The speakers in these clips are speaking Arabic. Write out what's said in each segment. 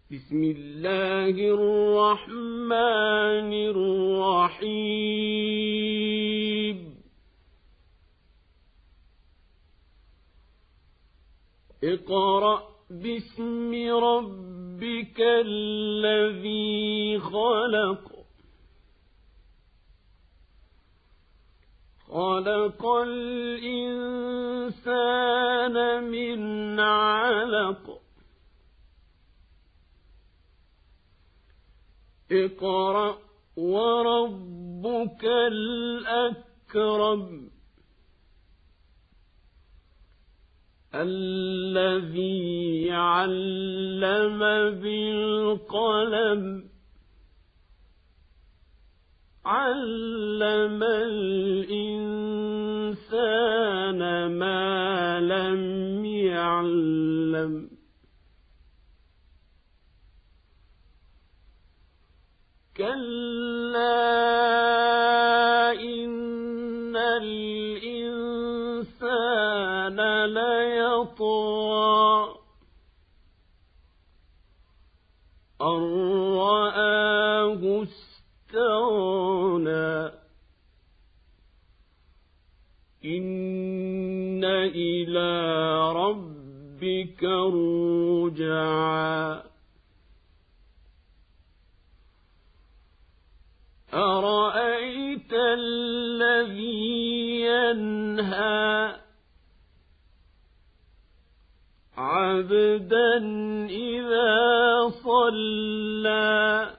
بسم الله الرحمن الرحيم اقرأ باسم ربك الذي خلق خلق الإنسان من علق اقرأ وربك الأكرم الذي علم بالقلم علم الإنسان ما لم يعلم كلا إن الإنسان ليطغى أن رآه استغنى إن إلى ربك الرجعى أرأيت الذي ينهى عبدا إذا صلى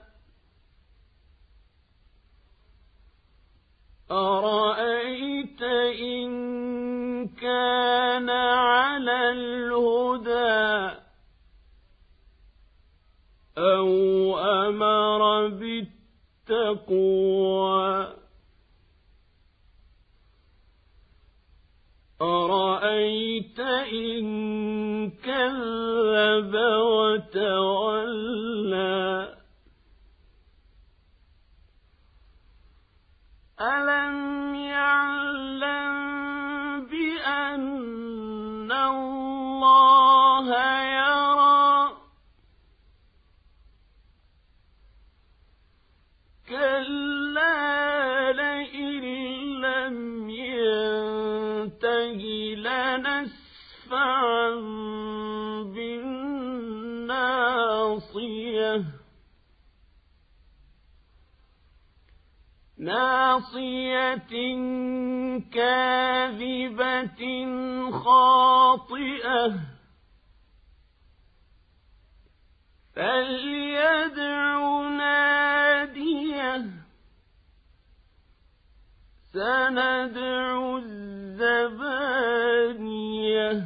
أرأيت إن كان على الهدى أو أمر بالتقوى أرأيت إن كذب وتولى ألم يعلم بأن الله يرى كلا لئن لم ينته لنسفعا بالناصية ناصية كاذبة خاطئة فليدع ناديه سندع الزبانية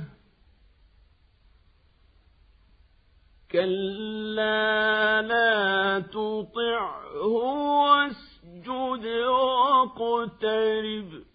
كلا لا تطعه واسجد واقترب